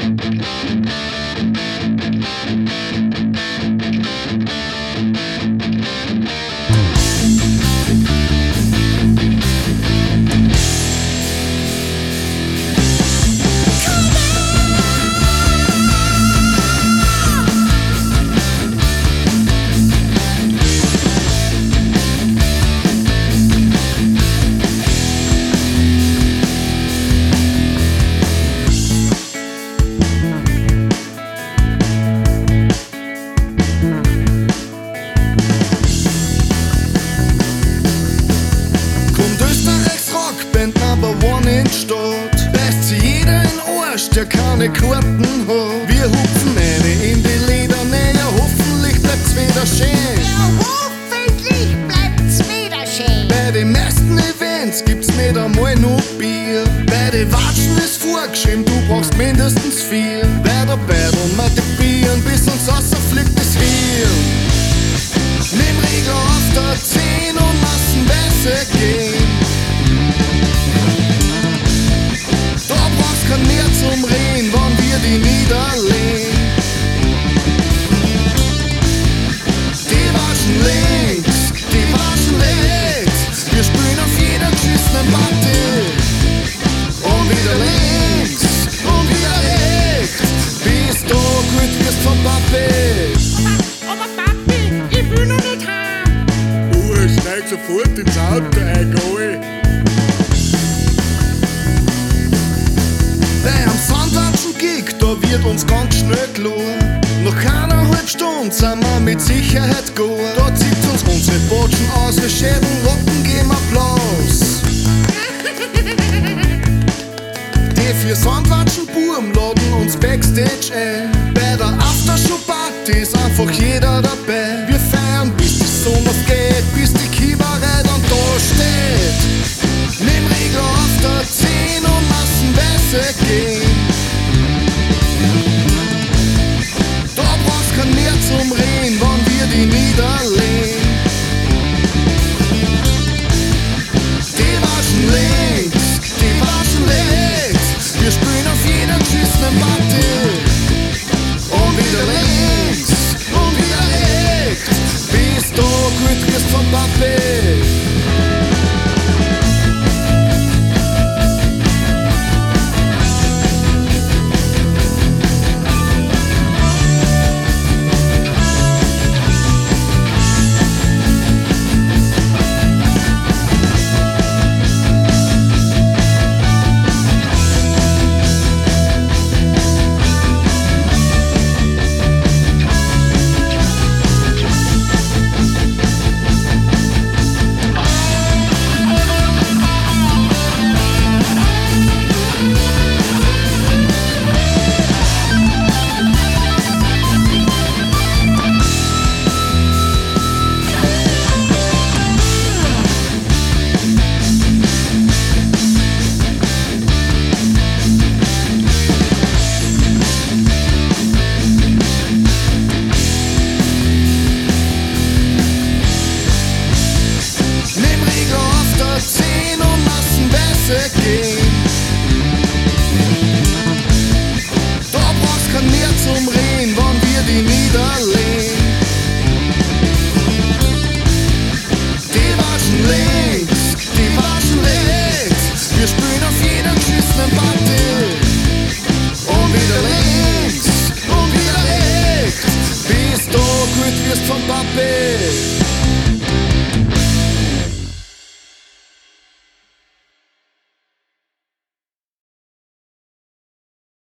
Lässt sie jeder in Arsch, der keine Karten hat. Wir hupfen eine in die Lederne, ja hoffentlich bleibt's wieder schön. Ja, hoffentlich bleibt's wieder schön. Bei den meisten Events gibt's nicht einmal nur Bier. Bei den Watschen ist vorgeschrieben, du brauchst mindestens 4. Weiter beideln, multiplieren, bis uns rausfliegt das Hirn. Nimm Regler auf der 10 und massenweise gehen. Kein mehr zum Reden, wann wir die niederlegen. Die waschen links, die waschen rechts. Wir spülen auf jeder geschissenen Platte. Und wieder links, und wieder rechts. Bis du gut wirst vom Papi. Aber Papi, ich will noch nicht heim. Ich steig sofort ins Auto ein, geh. Bei am Sandwatschen-Gig, da wird uns ganz schnell klar. Nach 1,5 Stunden sind wir mit Sicherheit gar. Da zieht uns unsere Botschen aus, wir schäden Rocken, geben Applaus. Die 4 Sandwatschen-Buben laden uns Backstage ein. Bei der Aftershow-Party ist einfach jeder dabei. Wir feiern bis die Sonne aufgeht, bis die Kieberei dann da steht. Nimm Regler auf der 10 und massenweise gehen. Da brauchst kein mehr zum Reden, wann wir die niederlegen. Die waschen links, die waschen rechts. Wir spülen auf jeder geschissenen Platte. Und wieder links, und wieder rechts. Bis du gut wirst vom Papi.